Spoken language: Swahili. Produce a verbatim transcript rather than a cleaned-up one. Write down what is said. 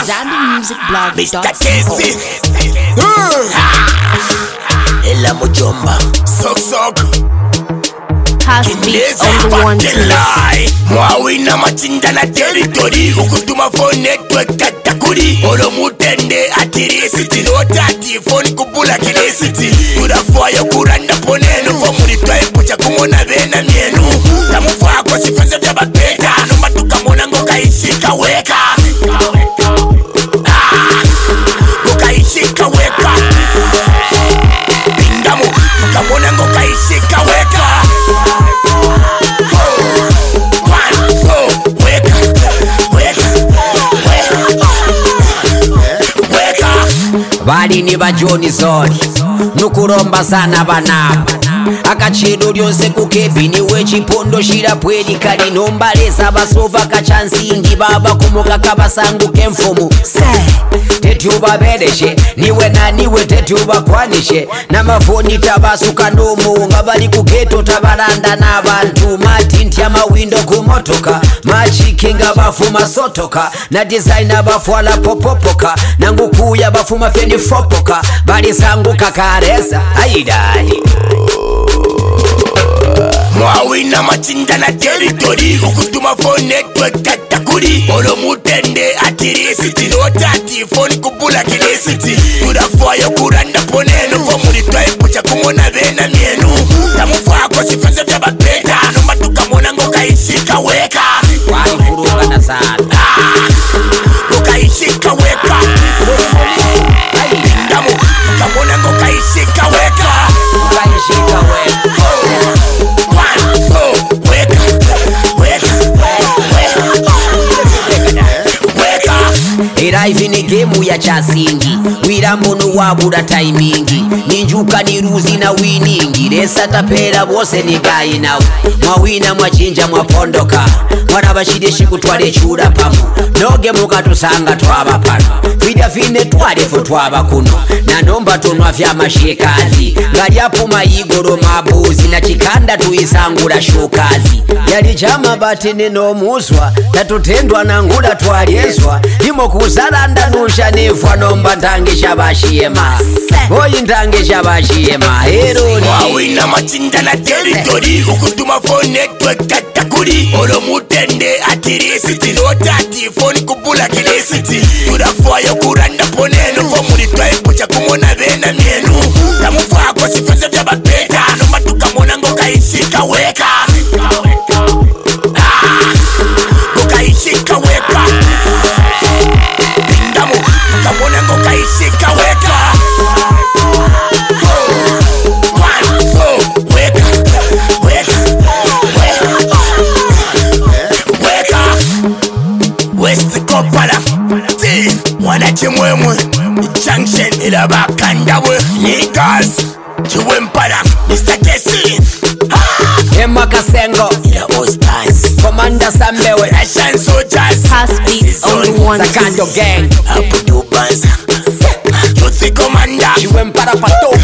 Zambi Music Blog. Mister Casey. Ella Mujomba. Sok sok. Has beats on the one to Mwawina machinda na territory. Ukutuma phone network katakuri. Oro mutende atirisi. Tinota ati phone kubula kilisiti. Turafuayo kuranda ponenu. Fomuri tuepucha kumona vena mienu. Tamufaa kwa sifanza vya baketa. Numa tukamona ngoka ishika weka. Ishika weka Pindamu Kamona ngoka ishika weka One, two, weka Weka Weka Bali ni bajoni zori Nukuromba sana banaba Akachiro lyonse kukebi niwe chipondo shira pwedi kali nombaleza basova kachansingi baba kumoka kabasangu kemfumu se tetuba bedeshe niwe na niwe tetuba kwanishe na mafoni tabasuka ndomo ngabali kugeto tabaranda n'abantu matinti amawindo kumotoka machikinga bafuma sotoka na designer bafwala popopoka nangukuya bafuma feni fopoka bali sangu kakareza aidali Mwawina machinda na territory. Ukutuma phone network katakuri. Oro mutende atirisi. Tinota ati phone kubula kilisiti. Turafuayo kuranda ponenu. Fomuri tuepucha kumona vena mienu. Tamufaa kwa sifanza vya baketa. Numa tukamona ngoka ishika weka. Wani kuruga na sana Ngoka ishika weka Pindamu Kamona ngoka ishika weka Ukayishika weka Era hivi ni gemu ya chasingi Wirambono wabura timingi Ninjuka ni ruzi na winingi Resa tapera bose ni gayi nawe Mwawina mwachinja mwapondoka Mwarabashideshi kutwale chura pamu Noge mukatusanga twaba pano Vida fine twalefo twaba kuno Na nomba tonwa vya mashikazi Ngaliapu maigoro mabuzi Na chikanda tuisangura shukazi Yali jama batini no muswa Tatutendwa na ngula twaliezwa Himo kuzalanda nusha nifwa nomba ntangisha bashiema Oyi ntangisha bashiema Heroni Mwawina machinda na territory. Ukutuma phone network katakuri. Oro mutende atirisi. Tinota ati phone kubula kilisiti. Turafuayo kuranda ponenu. Fomuri tuepucha kumona vena mienu. Tamufaa kwa sifanza vya baketa. Numa tukamona ngoka ishika weka Ngoka ishika weka Pindamu Kamona ngoka ishika weka One, two, weka Weka Weka West Kopala T Wanachimwemwe Junction ila bakandawe Nikas Chiwempala Mister Casey Emma Kasengo Ila Ostars Commander Sambewe Russian soldiers Has beats on the one to Sakando gang Abu Dubas Youth Commander Chiwempara pato